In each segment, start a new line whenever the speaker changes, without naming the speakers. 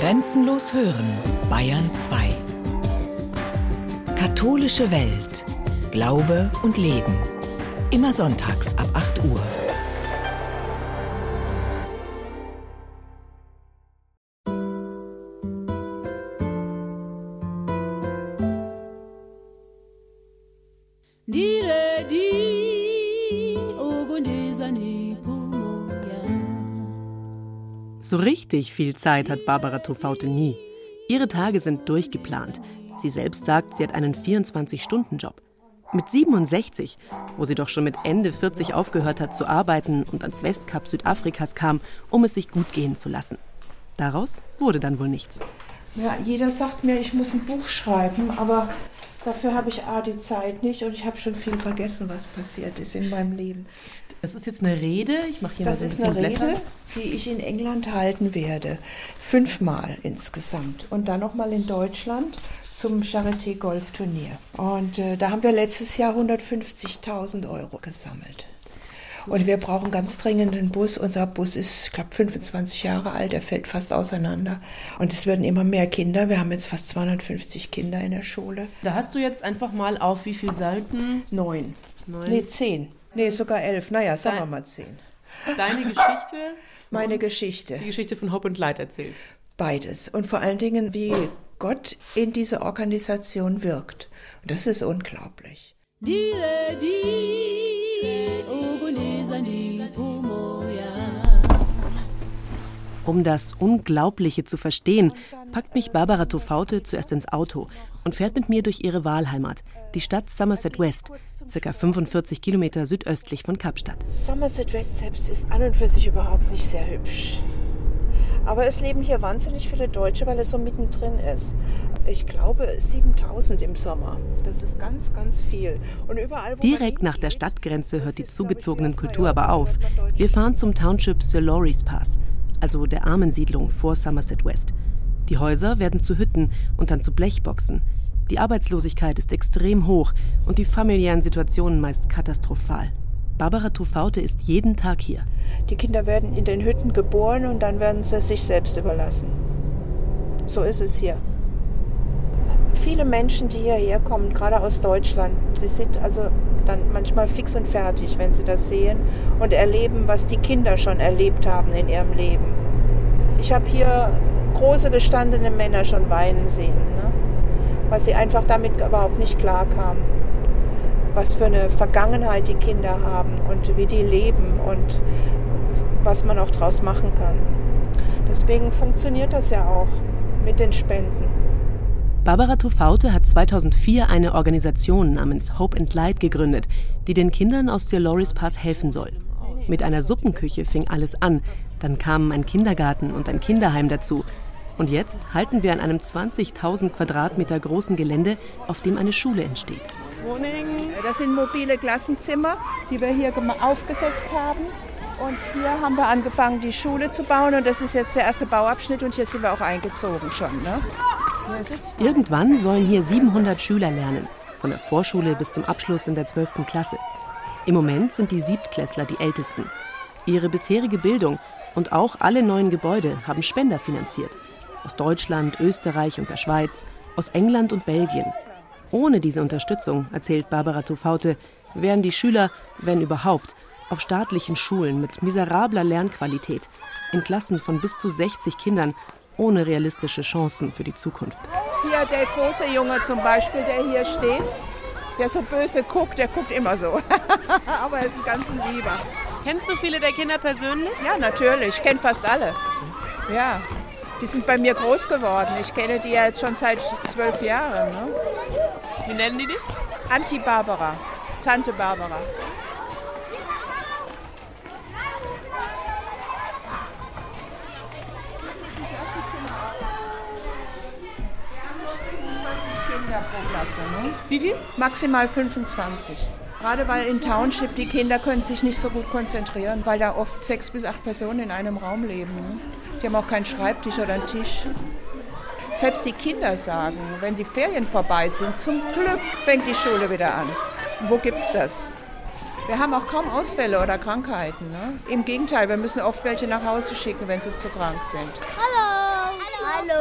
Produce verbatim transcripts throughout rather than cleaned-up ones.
Grenzenlos hören, Bayern zwei. Katholische Welt. Glaube und Leben. Immer sonntags ab acht Uhr.
So richtig viel Zeit hat Barbara Tofauti nie. Ihre Tage sind durchgeplant. Sie selbst sagt, sie hat einen vierundzwanzig-Stunden-Job. Mit siebenundsechzig, wo sie doch schon mit Ende vierzig aufgehört hat zu arbeiten und ans Westkap Südafrikas kam, um es sich gut gehen zu lassen. Daraus wurde dann wohl nichts.
Ja, jeder sagt mir, ich muss ein Buch schreiben, aber dafür habe ich A, die Zeit nicht und ich habe schon viel vergessen, was passiert ist in meinem Leben.
Das ist jetzt eine Rede, ich mache hier
das
mal so ein bisschen
ist eine
Blätter.
Rede, die ich in England halten werde. Fünfmal insgesamt. Und dann nochmal in Deutschland zum Charité-Golfturnier. Und äh, da haben wir letztes Jahr hundertfünfzigtausend Euro gesammelt. Und wir brauchen ganz dringend einen Bus. Unser Bus ist, ich glaube, fünfundzwanzig Jahre alt, der fällt fast auseinander. Und es werden immer mehr Kinder. Wir haben jetzt fast zweihundertfünfzig Kinder in der Schule.
Da hast du jetzt einfach mal auf wie viele Seiten?
Neun.
Neun.
Nee, zehn. Nee, sogar elf. Naja, sagen wir mal zehn.
Deine Geschichte?
Meine Geschichte.
Die Geschichte von Hope und Light erzählt.
Beides. Und vor allen Dingen, wie Gott in dieser Organisation wirkt. Und das ist unglaublich.
Um das Unglaubliche zu verstehen, packt mich Barbara Tofauti zuerst ins Auto und fährt mit mir durch ihre Wahlheimat, die Stadt Somerset West, ca. fünfundvierzig Kilometer südöstlich von Kapstadt.
Somerset West selbst ist an und für sich überhaupt nicht sehr hübsch. Aber es leben hier wahnsinnig viele Deutsche, weil es so mittendrin ist. Ich glaube siebentausend im Sommer. Das ist ganz, ganz viel. Und überall, wo
Direkt nach der Stadtgrenze hört die zugezogenen Kultur aber auf. Wir fahren zum Township Sir Lawrence Pass, also der Armensiedlung vor Somerset West. Die Häuser werden zu Hütten und dann zu Blechboxen. Die Arbeitslosigkeit ist extrem hoch und die familiären Situationen meist katastrophal. Barbara Tofauti ist jeden Tag hier.
Die Kinder werden in den Hütten geboren und dann werden sie sich selbst überlassen. So ist es hier. Viele Menschen, die hierher kommen, gerade aus Deutschland, sie sind also dann manchmal fix und fertig, wenn sie das sehen und erleben, was die Kinder schon erlebt haben in ihrem Leben. Ich habe hier große gestandene Männer schon weinen sehen, ne? Weil sie einfach damit überhaupt nicht klarkamen. Was für eine Vergangenheit die Kinder haben und wie die leben und was man auch draus machen kann. Deswegen funktioniert das ja auch mit den Spenden.
Barbara Tofauti hat zweitausendvier eine Organisation namens Hope and Light gegründet, die den Kindern aus Sir Lawrence Pass helfen soll. Mit einer Suppenküche fing alles an, dann kamen ein Kindergarten und ein Kinderheim dazu. Und jetzt halten wir an einem zwanzigtausend Quadratmeter großen Gelände, auf dem eine Schule entsteht.
Das sind mobile Klassenzimmer, die wir hier aufgesetzt haben. Und hier haben wir angefangen, die Schule zu bauen. Und das ist jetzt der erste Bauabschnitt und hier sind wir auch eingezogen schon. Ne?
Irgendwann sollen hier siebenhundert Schüler lernen, von der Vorschule bis zum Abschluss in der zwölften Klasse. Im Moment sind die Siebtklässler die Ältesten. Ihre bisherige Bildung und auch alle neuen Gebäude haben Spender finanziert. Aus Deutschland, Österreich und der Schweiz, aus England und Belgien. Ohne diese Unterstützung, erzählt Barbara Tofauti, wären die Schüler, wenn überhaupt, auf staatlichen Schulen mit miserabler Lernqualität, in Klassen von bis zu sechzig Kindern, ohne realistische Chancen für die Zukunft.
Hier der große Junge zum Beispiel, der hier steht, der so böse guckt, der guckt immer so. Aber er ist ein ganz Lieber.
Kennst du viele der Kinder persönlich?
Ja, natürlich. Ich kenne fast alle. Ja, die sind bei mir groß geworden. Ich kenne die ja jetzt schon seit zwölf Jahren. Ne?
Wie nennen die dich?
Auntie Barbara, Tante Barbara. Pro Klasse, ne?
Wie viel?
Maximal fünfundzwanzig. Gerade weil in Township die Kinder können sich nicht so gut konzentrieren, weil da oft sechs bis acht Personen in einem Raum leben. Ne? Die haben auch keinen Schreibtisch oder einen Tisch. Selbst die Kinder sagen, wenn die Ferien vorbei sind, zum Glück fängt die Schule wieder an. Und wo gibt's das? Wir haben auch kaum Ausfälle oder Krankheiten. Ne? Im Gegenteil, wir müssen oft welche nach Hause schicken, wenn sie zu krank sind.
Hallo! Hallo! Hallo.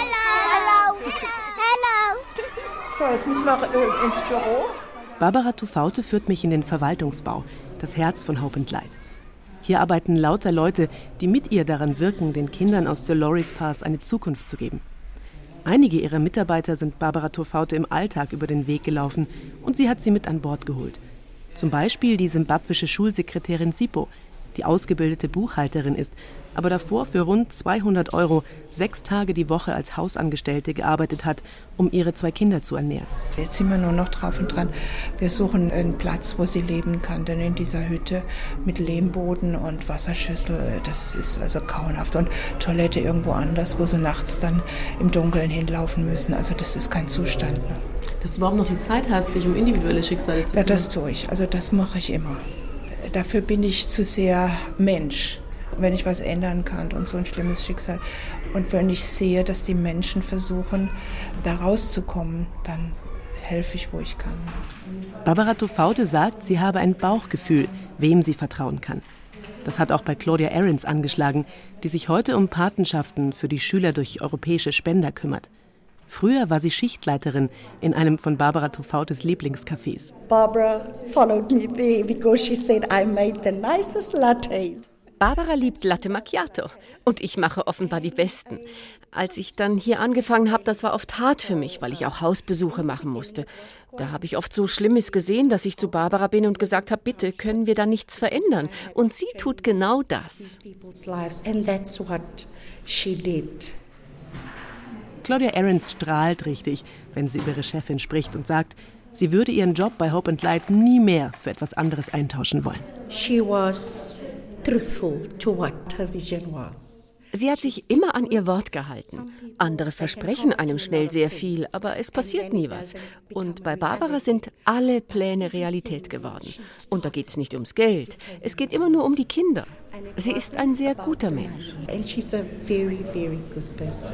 Hallo. Hallo. Hallo.
So, jetzt müssen wir äh, ins Büro.
Barbara Tufaute führt mich in den Verwaltungsbau, das Herz von Hope and Light. Hier arbeiten lauter Leute, die mit ihr daran wirken, den Kindern aus Sir Lawrence Pass eine Zukunft zu geben. Einige ihrer Mitarbeiter sind Barbara Tufaute im Alltag über den Weg gelaufen und sie hat sie mit an Bord geholt. Zum Beispiel die simbabwische Schulsekretärin Sipho, die ausgebildete Buchhalterin ist, aber davor für rund zweihundert Euro sechs Tage die Woche als Hausangestellte gearbeitet hat, um ihre zwei Kinder zu ernähren.
Jetzt sind wir nur noch drauf und dran. Wir suchen einen Platz, wo sie leben kann, denn in dieser Hütte mit Lehmboden und Wasserschüssel, das ist also grauenhaft. Und Toilette irgendwo anders, wo sie nachts dann im Dunkeln hinlaufen müssen. Also das ist kein Zustand. Ne?
Dass du überhaupt noch die Zeit hast, dich um individuelle Schicksale zu kümmern.
Ja, das tue ich. Also das mache ich immer. Dafür bin ich zu sehr Mensch, wenn ich was ändern kann und so ein schlimmes Schicksal. Und wenn ich sehe, dass die Menschen versuchen, da rauszukommen, dann helfe ich, wo ich kann.
Barbara Tufaute sagt, sie habe ein Bauchgefühl, wem sie vertrauen kann. Das hat auch bei Claudia Ahrens angeschlagen, die sich heute um Patenschaften für die Schüler durch europäische Spender kümmert. Früher war sie Schichtleiterin in einem von Barbara Tufautes Lieblingscafés.
Barbara followed me there because she said I made the nicest lattes.
Barbara liebt Latte Macchiato und ich mache offenbar die besten. Als ich dann hier angefangen habe, das war oft hart für mich, weil ich auch Hausbesuche machen musste. Da habe ich oft so Schlimmes gesehen, dass ich zu Barbara bin und gesagt habe, bitte, können wir da nichts verändern? Und sie tut genau das.
And that's what she did.
Claudia Ahrens strahlt richtig, wenn sie über ihre Chefin spricht und sagt, sie würde ihren Job bei Hope and Light nie mehr für etwas anderes eintauschen wollen.
She was truthful to what her vision was.
Sie hat sich immer an ihr Wort gehalten. Andere versprechen einem schnell sehr viel, aber es passiert nie was. Und bei Barbara sind alle Pläne Realität geworden. Und da geht es nicht ums Geld. Es geht immer nur um die Kinder. Sie ist ein sehr guter Mensch.
And she's a very, very good person.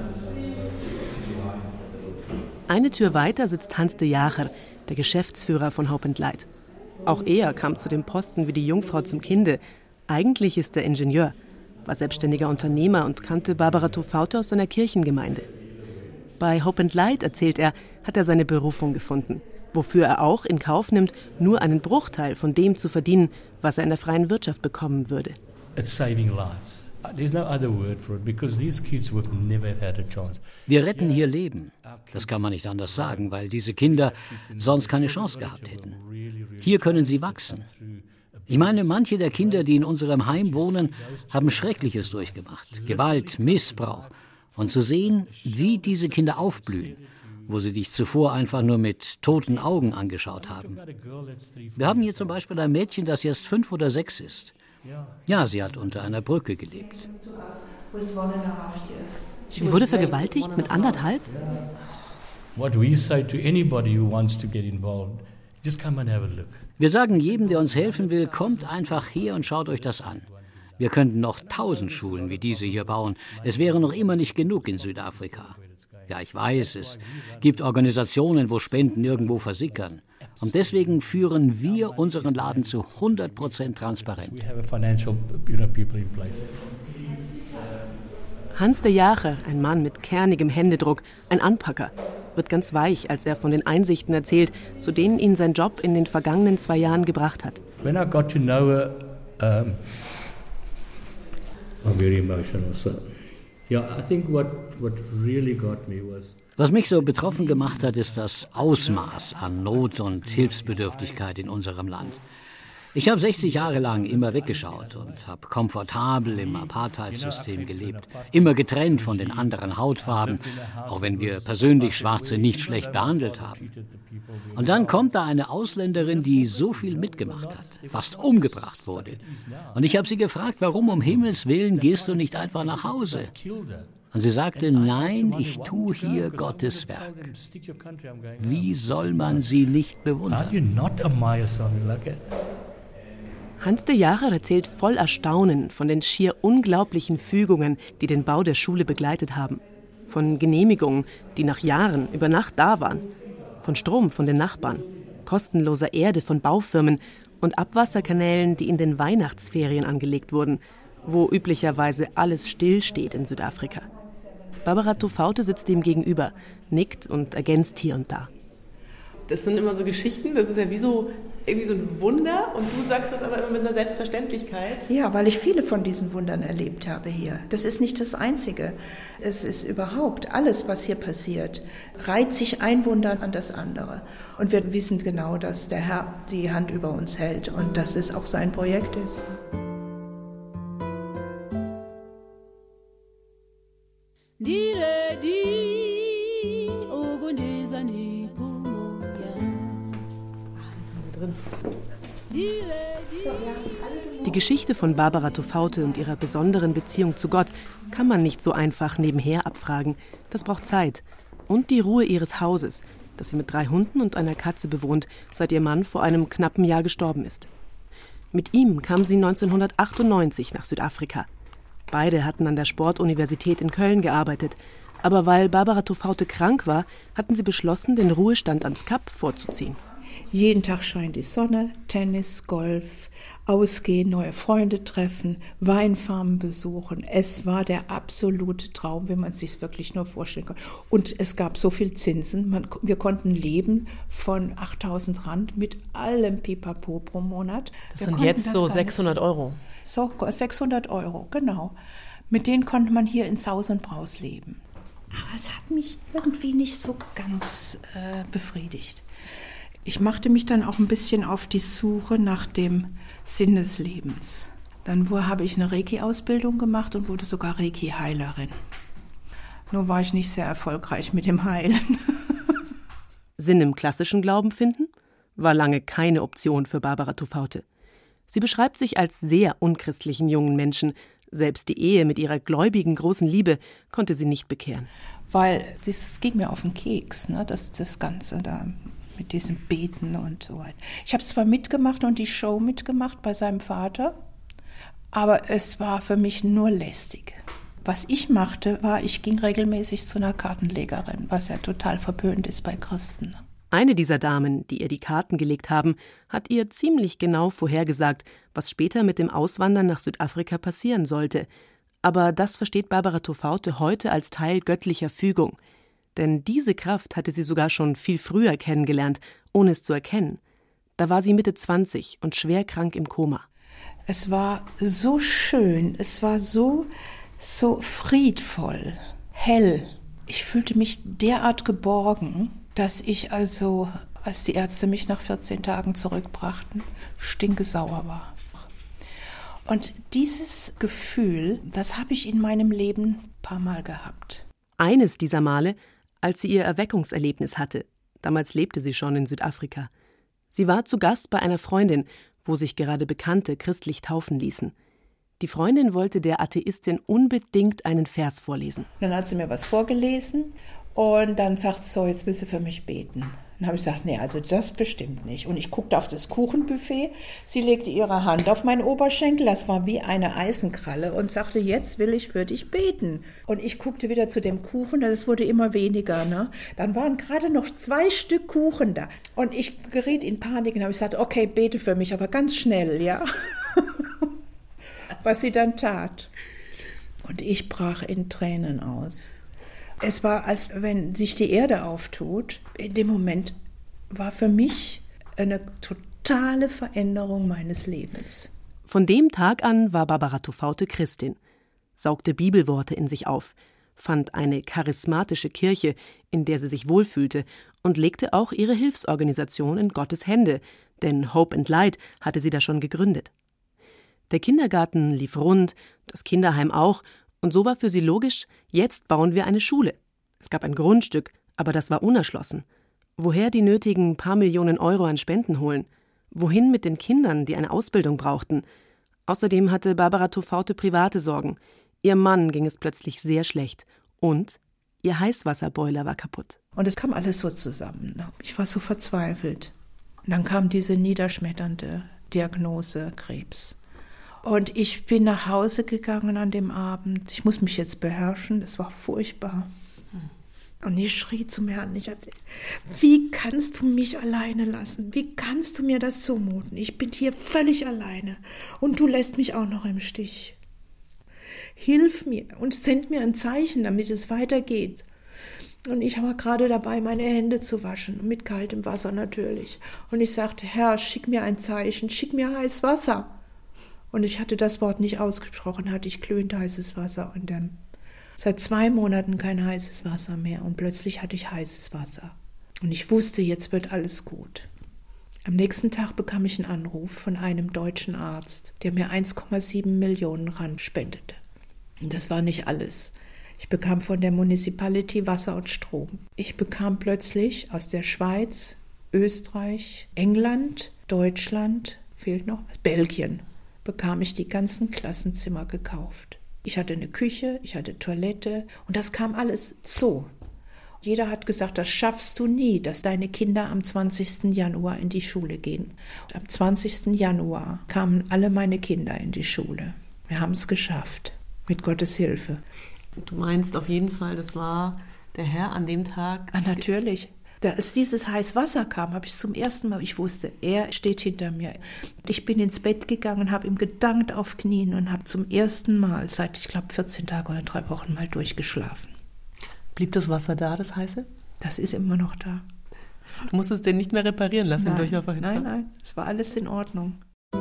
Eine Tür weiter sitzt Hans de Jager, der Geschäftsführer von Hope and Light. Auch er kam zu dem Posten wie die Jungfrau zum Kinde. Eigentlich ist er Ingenieur, war selbstständiger Unternehmer und kannte Barbara Tufaute aus seiner Kirchengemeinde. Bei Hope and Light, erzählt er, hat er seine Berufung gefunden, wofür er auch in Kauf nimmt, nur einen Bruchteil von dem zu verdienen, was er in der freien Wirtschaft bekommen würde.
It's saving lives. There's no other word for it, because these kids would never have had a chance.
Wir retten hier Leben. Das kann man nicht anders sagen, weil diese Kinder sonst keine Chance gehabt hätten. Hier können sie wachsen. Ich meine, manche der Kinder, die in unserem Heim wohnen, haben Schreckliches durchgemacht. Gewalt, Missbrauch. Und zu sehen, wie diese Kinder aufblühen, wo sie dich zuvor einfach nur mit toten Augen angeschaut haben. Wir haben hier zum Beispiel ein Mädchen, das jetzt fünf oder sechs ist. Ja, sie hat unter einer Brücke gelebt.
Sie wurde vergewaltigt mit anderthalb?
What we say to anybody who wants to get involved, just come and have a look.
Wir sagen jedem, der uns helfen will, kommt einfach her und schaut euch das an. Wir könnten noch tausend Schulen wie diese hier bauen. Es wäre noch immer nicht genug in Südafrika. Ja, ich weiß, es gibt Organisationen, wo Spenden irgendwo versickern. Und deswegen führen wir unseren Laden zu hundert Prozent transparent.
Hans de Jager, ein Mann mit kernigem Händedruck, ein Anpacker, wird ganz weich, als er von den Einsichten erzählt, zu denen ihn sein Job in den vergangenen zwei Jahren gebracht hat.
When I got to know her, um, I'm very emotional. So, yeah, I think what what really got me was.
Was mich so betroffen gemacht hat, ist das Ausmaß an Not und Hilfsbedürftigkeit in unserem Land. Ich habe sechzig Jahre lang immer weggeschaut und habe komfortabel im Apartheid-System gelebt, immer getrennt von den anderen Hautfarben, auch wenn wir persönlich Schwarze nicht schlecht behandelt haben. Und dann kommt da eine Ausländerin, die so viel mitgemacht hat, fast umgebracht wurde. Und ich habe sie gefragt, warum um Himmels Willen gehst du nicht einfach nach Hause? Und sie sagte, nein, ich tue hier Gottes Werk. Wie soll man sie nicht bewundern?
Hans de Jager erzählt voll Erstaunen von den schier unglaublichen Fügungen, die den Bau der Schule begleitet haben. Von Genehmigungen, die nach Jahren über Nacht da waren. Von Strom von den Nachbarn, kostenloser Erde von Baufirmen und Abwasserkanälen, die in den Weihnachtsferien angelegt wurden, wo üblicherweise alles stillsteht in Südafrika. Barbara Tofauti sitzt ihm gegenüber, nickt und ergänzt hier und da.
Das sind immer so Geschichten, das ist ja wie so, irgendwie so ein Wunder und du sagst das aber immer mit einer Selbstverständlichkeit.
Ja, weil ich viele von diesen Wundern erlebt habe hier. Das ist nicht das Einzige. Es ist überhaupt alles, was hier passiert, reiht sich ein Wunder an das andere. Und wir wissen genau, dass der Herr die Hand über uns hält und dass es auch sein Projekt ist.
Die Geschichte von Barbara Tofauti und ihrer besonderen Beziehung zu Gott kann man nicht so einfach nebenher abfragen. Das braucht Zeit. Und die Ruhe ihres Hauses, das sie mit drei Hunden und einer Katze bewohnt, seit ihr Mann vor einem knappen Jahr gestorben ist. Mit ihm kam sie neunzehnhundertachtundneunzig nach Südafrika. Beide hatten an der Sportuniversität in Köln gearbeitet. Aber weil Barbara Tofauti krank war, hatten sie beschlossen, den Ruhestand ans Kap vorzuziehen.
Jeden Tag scheint die Sonne, Tennis, Golf, ausgehen, neue Freunde treffen, Weinfarmen besuchen. Es war der absolute Traum, wenn man es sich wirklich nur vorstellen kann. Und es gab so viel Zinsen, man, wir konnten leben von achttausend Rand mit allem Pipapo pro Monat.
Das
wir
sind jetzt das so sechshundert Euro.
So, sechshundert Euro, genau. Mit denen konnte man hier in Saus und Braus leben. Aber es hat mich irgendwie nicht so ganz äh, befriedigt. Ich machte mich dann auch ein bisschen auf die Suche nach dem Sinn des Lebens. Dann wo, habe ich eine Reiki-Ausbildung gemacht und wurde sogar Reiki-Heilerin. Nur war ich nicht sehr erfolgreich mit dem Heilen.
Sinn im klassischen Glauben finden? War lange keine Option für Barbara Tofauti. Sie beschreibt sich als sehr unchristlichen jungen Menschen. Selbst die Ehe mit ihrer gläubigen großen Liebe konnte sie nicht bekehren.
Weil es ging mir auf den Keks, ne, das, das Ganze da. Mit diesem Beten und so weiter. Ich habe zwar mitgemacht und die Show mitgemacht bei seinem Vater, aber es war für mich nur lästig. Was ich machte, war, ich ging regelmäßig zu einer Kartenlegerin, was ja total verpönt ist bei Christen.
Eine dieser Damen, die ihr die Karten gelegt haben, hat ihr ziemlich genau vorhergesagt, was später mit dem Auswandern nach Südafrika passieren sollte. Aber das versteht Barbara Tofauti heute als Teil göttlicher Fügung. Denn diese Kraft hatte sie sogar schon viel früher kennengelernt, ohne es zu erkennen. Da war sie Mitte zwanzig und schwer krank im Koma.
Es war so schön, es war so, so friedvoll, hell. Ich fühlte mich derart geborgen, dass ich also, als die Ärzte mich nach vierzehn Tagen zurückbrachten, stinkesauer war. Und dieses Gefühl, das habe ich in meinem Leben ein paar Mal gehabt.
Eines dieser Male, als sie ihr Erweckungserlebnis hatte. Damals lebte sie schon in Südafrika. Sie war zu Gast bei einer Freundin, wo sich gerade Bekannte christlich taufen ließen. Die Freundin wollte der Atheistin unbedingt einen Vers vorlesen.
Dann hat sie mir was vorgelesen und dann sagt sie so, jetzt will sie für mich beten. Dann habe ich gesagt, nee, also das bestimmt nicht. Und ich guckte auf das Kuchenbuffet, sie legte ihre Hand auf meinen Oberschenkel, das war wie eine Eisenkralle und sagte, jetzt will ich für dich beten. Und ich guckte wieder zu dem Kuchen, das wurde immer weniger. Ne? Dann waren gerade noch zwei Stück Kuchen da. Und ich geriet in Panik und habe gesagt, okay, bete für mich, aber ganz schnell, ja. Was sie dann tat. Und ich brach in Tränen aus. Es war, als wenn sich die Erde auftut. In dem Moment war für mich eine totale Veränderung meines Lebens.
Von dem Tag an war Barbara Tofauti Christin, saugte Bibelworte in sich auf, fand eine charismatische Kirche, in der sie sich wohlfühlte, und legte auch ihre Hilfsorganisation in Gottes Hände, denn Hope and Light hatte sie da schon gegründet. Der Kindergarten lief rund, das Kinderheim auch, und so war für sie logisch, jetzt bauen wir eine Schule. Es gab ein Grundstück, aber das war unerschlossen. Woher die nötigen paar Millionen Euro an Spenden holen? Wohin mit den Kindern, die eine Ausbildung brauchten? Außerdem hatte Barbara Tofauti private Sorgen. Ihrem Mann ging es plötzlich sehr schlecht. Und ihr Heißwasserboiler war kaputt.
Und es kam alles so zusammen. Ich war so verzweifelt. Und dann kam diese niederschmetternde Diagnose Krebs. Und ich bin nach Hause gegangen an dem Abend. Ich muss mich jetzt beherrschen. Es war furchtbar. Und ich schrie zum Herrn. Ich hatte, wie kannst du mich alleine lassen? Wie kannst du mir das zumuten? Ich bin hier völlig alleine. Und du lässt mich auch noch im Stich. hilf mir und send mir ein Zeichen, damit es weitergeht. Und ich war gerade dabei, meine Hände zu waschen, mit kaltem Wasser natürlich. Und ich sagte, Herr, schick mir ein Zeichen, schick mir heißes Wasser. Und ich hatte das Wort nicht ausgesprochen, hatte ich glühend heißes Wasser. Und dann seit zwei Monaten kein heißes Wasser mehr. Und plötzlich hatte ich heißes Wasser. Und ich wusste, jetzt wird alles gut. Am nächsten Tag bekam ich einen Anruf von einem deutschen Arzt, der mir eins Komma sieben Millionen Rand spendete. Und das war nicht alles. Ich bekam von der Municipality Wasser und Strom. Ich bekam plötzlich aus der Schweiz, Österreich, England, Deutschland, fehlt noch was, Belgien, bekam ich die ganzen Klassenzimmer gekauft. Ich hatte eine Küche, ich hatte Toilette und das kam alles so. Jeder hat gesagt, das schaffst du nie, dass deine Kinder am zwanzigsten Januar in die Schule gehen. Und am zwanzigsten Januar kamen alle meine Kinder in die Schule. Wir haben es geschafft, mit Gottes Hilfe.
Du meinst auf jeden Fall, das war der Herr an dem Tag?
Ah, natürlich. Da, als dieses heiße Wasser kam, habe ich zum ersten Mal, ich wusste, er steht hinter mir. Ich bin ins Bett gegangen, habe ihm gedankt auf Knien und habe zum ersten Mal seit, ich glaube, vierzehn Tage oder drei Wochen mal durchgeschlafen.
Blieb das Wasser da, das heiße?
Das ist immer noch da.
Du musstest den nicht mehr reparieren lassen,
nein,
den Durchlauferhitzer?
Nein, nein, es war alles in Ordnung.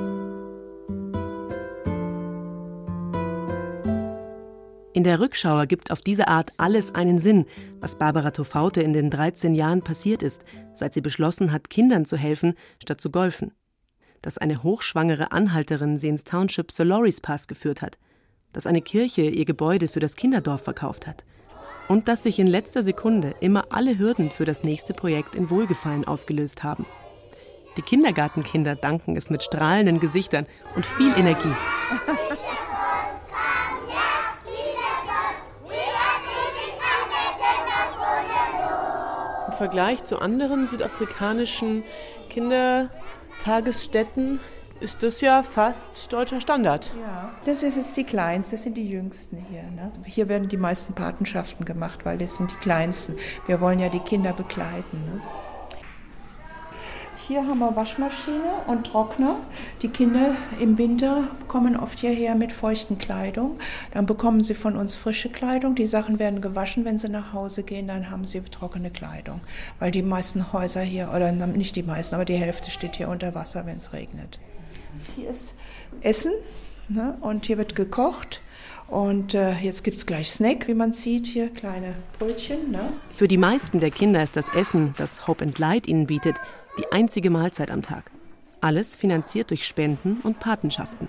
In der Rückschau ergibt auf diese Art alles einen Sinn, was Barbara Toffaute in den dreizehn Jahren passiert ist, seit sie beschlossen hat, Kindern zu helfen, statt zu golfen. Dass eine hochschwangere Anhalterin sie ins Township Soloris Pass geführt hat. Dass eine Kirche ihr Gebäude für das Kinderdorf verkauft hat. Und dass sich in letzter Sekunde immer alle Hürden für das nächste Projekt in Wohlgefallen aufgelöst haben. Die Kindergartenkinder danken es mit strahlenden Gesichtern und viel Energie.
Im Vergleich zu anderen südafrikanischen Kindertagesstätten ist das ja fast deutscher Standard.
Ja, das ist jetzt die Kleinsten, das sind die Jüngsten hier. Ne? Hier werden die meisten Patenschaften gemacht, weil das sind die Kleinsten. Wir wollen ja die Kinder begleiten. Ne? Hier haben wir Waschmaschine und Trockner. Die Kinder im Winter kommen oft hierher mit feuchten Kleidung. Dann bekommen sie von uns frische Kleidung. Die Sachen werden gewaschen, wenn sie nach Hause gehen, dann haben sie trockene Kleidung. Weil die meisten Häuser hier, oder nicht die meisten, aber die Hälfte steht hier unter Wasser, wenn es regnet. Hier ist Essen, ne? Und hier wird gekocht. Und äh, jetzt gibt es gleich Snack, wie man sieht, hier kleine Brötchen. Ne?
Für die meisten der Kinder ist das Essen, das Hope and Light ihnen bietet, die einzige Mahlzeit am Tag. Alles finanziert durch Spenden und Patenschaften.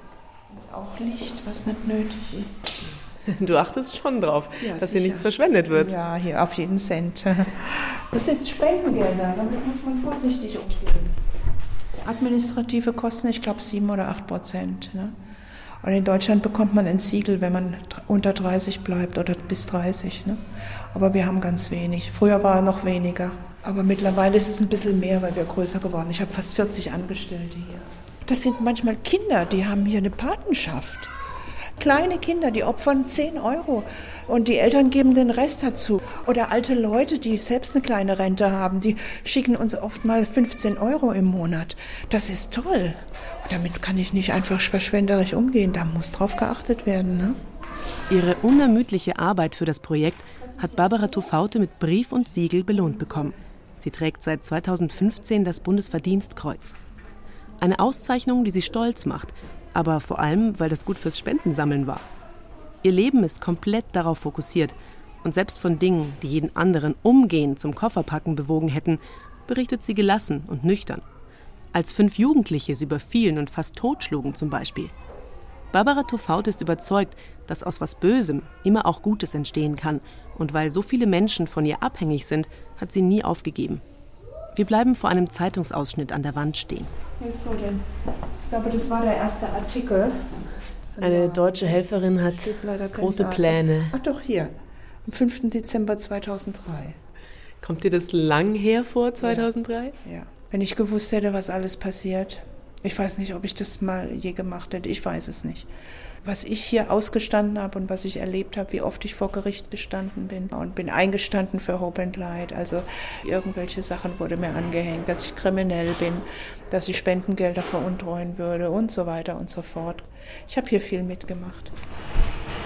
Auch Licht, was nicht nötig ist.
Du achtest schon drauf,
ja,
dass
sicher.
hier nichts verschwendet wird.
Ja, hier auf jeden Cent. Das sind Spendengelder, damit muss man vorsichtig umgehen. Administrative Kosten, ich glaube sieben oder acht Prozent. Ne? Und in Deutschland bekommt man ein Siegel, wenn man unter dreißig bleibt oder bis dreißig. Ne? Aber wir haben ganz wenig. Früher war noch weniger. Aber mittlerweile ist es ein bisschen mehr, weil wir größer geworden sind. Ich habe fast vierzig Angestellte hier. Das sind manchmal Kinder, die haben hier eine Patenschaft. Kleine Kinder, die opfern zehn Euro und die Eltern geben den Rest dazu. Oder alte Leute, die selbst eine kleine Rente haben, die schicken uns oft mal fünfzehn Euro im Monat. Das ist toll. Und damit kann ich nicht einfach verschwenderisch umgehen. Da muss drauf geachtet werden. Ne?
Ihre unermüdliche Arbeit für das Projekt hat Barbara Toffaute mit Brief und Siegel belohnt bekommen. Sie trägt seit zweitausendfünfzehn das Bundesverdienstkreuz. Eine Auszeichnung, die sie stolz macht, aber vor allem, weil das gut fürs Spendensammeln war. Ihr Leben ist komplett darauf fokussiert und selbst von Dingen, die jeden anderen umgehend zum Kofferpacken bewogen hätten, berichtet sie gelassen und nüchtern. Als fünf Jugendliche sie überfielen und fast totschlugen zum Beispiel. Barbara Toffaute ist überzeugt, dass aus was Bösem immer auch Gutes entstehen kann. Und weil so viele Menschen von ihr abhängig sind, hat sie nie aufgegeben. Wir bleiben vor einem Zeitungsausschnitt an der Wand stehen.
Hier ist so denn, ich glaube, das war der erste Artikel.
Eine deutsche Helferin hat große Pläne.
Ach doch, hier, am fünften Dezember zweitausenddrei.
Kommt dir das lang her vor, zweitausenddrei?
Ja. ja. Wenn ich gewusst hätte, was alles passiert. Ich weiß nicht, ob ich das mal je gemacht hätte. Ich weiß es nicht. Was ich hier ausgestanden habe und was ich erlebt habe, wie oft ich vor Gericht gestanden bin und bin eingestanden für Hope and Light. Also irgendwelche Sachen wurde mir angehängt, dass ich kriminell bin, dass ich Spendengelder veruntreuen würde und so weiter und so fort. Ich habe hier viel mitgemacht.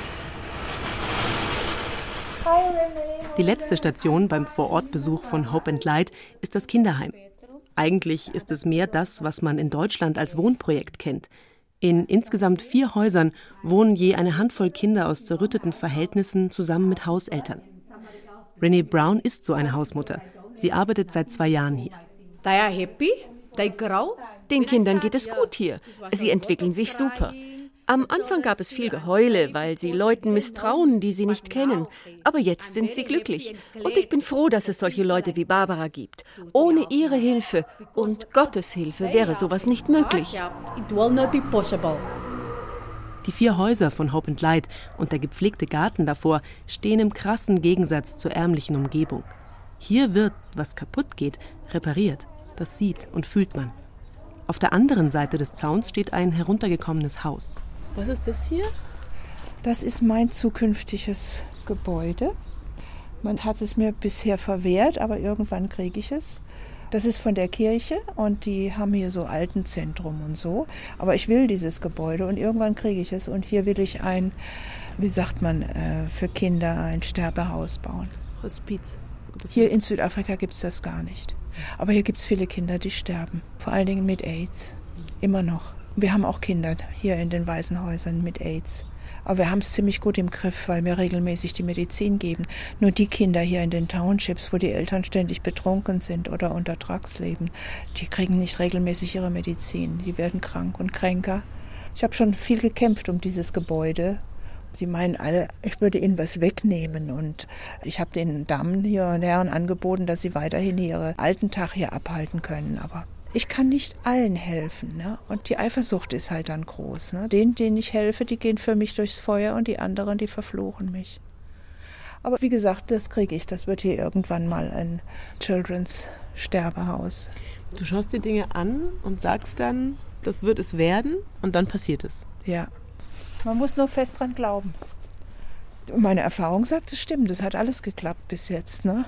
Die letzte Station beim Vorortbesuch von Hope and Light ist das Kinderheim. Eigentlich ist es mehr das, was man in Deutschland als Wohnprojekt kennt. In insgesamt vier Häusern wohnen je eine Handvoll Kinder aus zerrütteten Verhältnissen zusammen mit Hauseltern. Renee Brown ist so eine Hausmutter. Sie arbeitet seit zwei Jahren hier.
Den Kindern geht es gut hier. Sie entwickeln sich super. Am Anfang gab es viel Geheule, weil sie Leuten misstrauen, die sie nicht kennen. Aber jetzt sind sie glücklich. Und ich bin froh, dass es solche Leute wie Barbara gibt. Ohne ihre Hilfe und Gottes Hilfe wäre sowas nicht möglich.
Die vier Häuser von Hope and Light und der gepflegte Garten davor stehen im krassen Gegensatz zur ärmlichen Umgebung. Hier wird, was kaputt geht, repariert. Das sieht und fühlt man. Auf der anderen Seite des Zauns steht ein heruntergekommenes Haus.
Was ist das hier?
Das ist mein zukünftiges Gebäude. Man hat es mir bisher verwehrt, aber irgendwann kriege ich es. Das ist von der Kirche und die haben hier so Altenzentrum und so. Aber ich will dieses Gebäude und irgendwann kriege ich es. Und hier will ich ein, wie sagt man, für Kinder ein Sterbehaus bauen.
Hospiz.
Hier in Südafrika gibt es das gar nicht. Aber hier gibt es viele Kinder, die sterben. Vor allen Dingen mit AIDS. Immer noch. Wir haben auch Kinder hier in den Waisenhäusern mit AIDS. Aber wir haben es ziemlich gut im Griff, weil wir regelmäßig die Medizin geben. Nur die Kinder hier in den Townships, wo die Eltern ständig betrunken sind oder unter Drugs leben, die kriegen nicht regelmäßig ihre Medizin. Die werden krank und kränker. Ich habe schon viel gekämpft um dieses Gebäude. Sie meinen alle, ich würde ihnen was wegnehmen. Und ich habe den Damen hier und Herren angeboten, dass sie weiterhin ihre alten Tag hier abhalten können. Aber ich kann nicht allen helfen. Ne? Und die Eifersucht ist halt dann groß. Ne? Denen, denen ich helfe, die gehen für mich durchs Feuer und die anderen, die verfluchen mich. Aber wie gesagt, das kriege ich. Das wird hier irgendwann mal ein Children's Sterbehaus.
Du schaust die Dinge an und sagst dann, das wird es werden und dann passiert es.
Ja. Man muss nur fest dran glauben. Meine Erfahrung sagt, es stimmt. Das hat alles geklappt bis jetzt. Ne?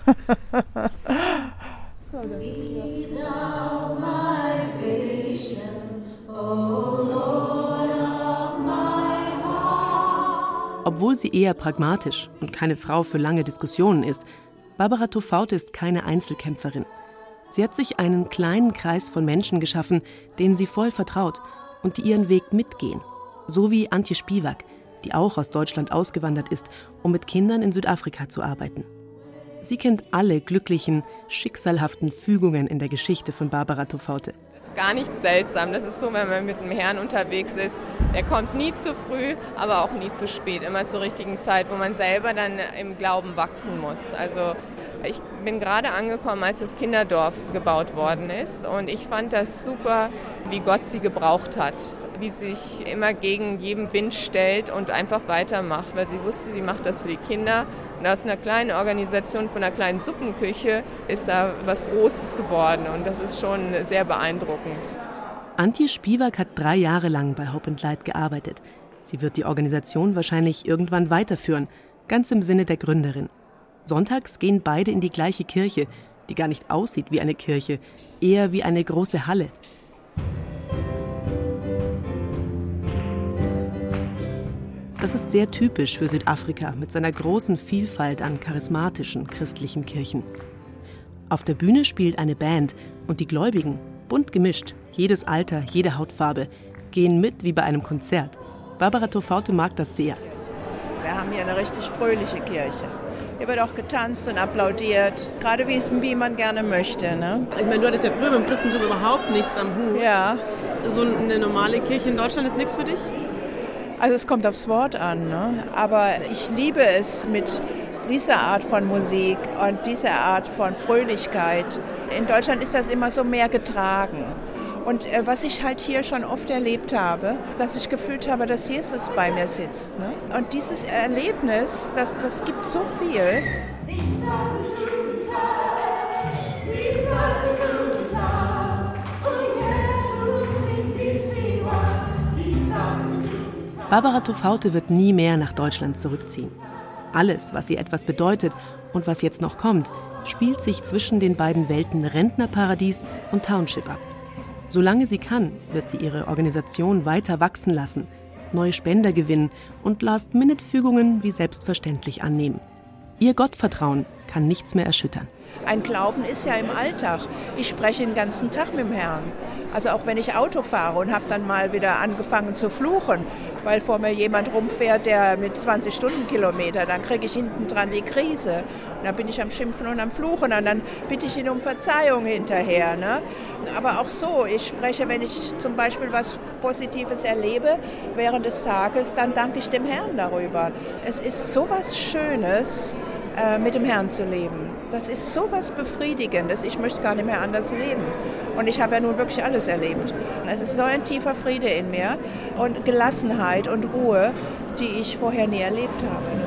Obwohl sie eher pragmatisch und keine Frau für lange Diskussionen ist, Barbara Tofauti ist keine Einzelkämpferin. Sie hat sich einen kleinen Kreis von Menschen geschaffen, denen sie voll vertraut und die ihren Weg mitgehen. So wie Antje Spivak, die auch aus Deutschland ausgewandert ist, um mit Kindern in Südafrika zu arbeiten. Sie kennt alle glücklichen, schicksalhaften Fügungen in der Geschichte von Barbara Tofauti.
Das ist gar nicht seltsam. Das ist so, wenn man mit einem Herrn unterwegs ist. Der kommt nie zu früh, aber auch nie zu spät. Immer zur richtigen Zeit, wo man selber dann im Glauben wachsen muss. Also ich bin gerade angekommen, als das Kinderdorf gebaut worden ist. Und ich fand das super, wie Gott sie gebraucht hat. Wie sie sich immer gegen jeden Wind stellt und einfach weitermacht. Weil sie wusste, sie macht das für die Kinder. Und aus einer kleinen Organisation, von einer kleinen Suppenküche, ist da was Großes geworden. Und das ist schon sehr beeindruckend.
Antje Spivak hat drei Jahre lang bei Hope and Light gearbeitet. Sie wird die Organisation wahrscheinlich irgendwann weiterführen, ganz im Sinne der Gründerin. Sonntags gehen beide in die gleiche Kirche, die gar nicht aussieht wie eine Kirche, eher wie eine große Halle. Das ist sehr typisch für Südafrika mit seiner großen Vielfalt an charismatischen christlichen Kirchen. Auf der Bühne spielt eine Band und die Gläubigen, bunt gemischt, jedes Alter, jede Hautfarbe, gehen mit wie bei einem Konzert. Barbara Tofauti mag das sehr.
Wir haben hier eine richtig fröhliche Kirche. Hier wird auch getanzt und applaudiert, gerade wie, es, wie man gerne möchte. Ne?
Ich meine, du hattest ja früher mit dem Christentum überhaupt nichts am Hut.
Ja.
So eine normale Kirche in Deutschland ist nichts für dich?
Also es kommt aufs Wort an, ne? Aber ich liebe es mit dieser Art von Musik und dieser Art von Fröhlichkeit. In Deutschland ist das immer so mehr getragen. Und äh, was ich halt hier schon oft erlebt habe, dass ich gefühlt habe, dass Jesus bei mir sitzt. Ne? Und dieses Erlebnis, das, das gibt so viel.
Barbara Tofauti wird nie mehr nach Deutschland zurückziehen. Alles, was ihr etwas bedeutet und was jetzt noch kommt, spielt sich zwischen den beiden Welten Rentnerparadies und Township ab. Solange sie kann, wird sie ihre Organisation weiter wachsen lassen, neue Spender gewinnen und Last-Minute-Fügungen wie selbstverständlich annehmen. Ihr Gottvertrauen kann nichts mehr erschüttern.
Ein Glauben ist ja im Alltag. Ich spreche den ganzen Tag mit dem Herrn. Also auch wenn ich Auto fahre und habe dann mal wieder angefangen zu fluchen, weil vor mir jemand rumfährt, der mit zwanzig Stundenkilometer, dann kriege ich hinten dran die Krise. Und dann bin ich am Schimpfen und am Fluchen und dann bitte ich ihn um Verzeihung hinterher. Ne? Aber auch so, ich spreche, wenn ich zum Beispiel was Positives erlebe während des Tages, dann danke ich dem Herrn darüber. Es ist so was Schönes, mit dem Herrn zu leben. Das ist so was Befriedigendes. Ich möchte gar nicht mehr anders leben. Und ich habe ja nun wirklich alles erlebt. Es ist so ein tiefer Friede in mir und Gelassenheit und Ruhe, die ich vorher nie erlebt habe.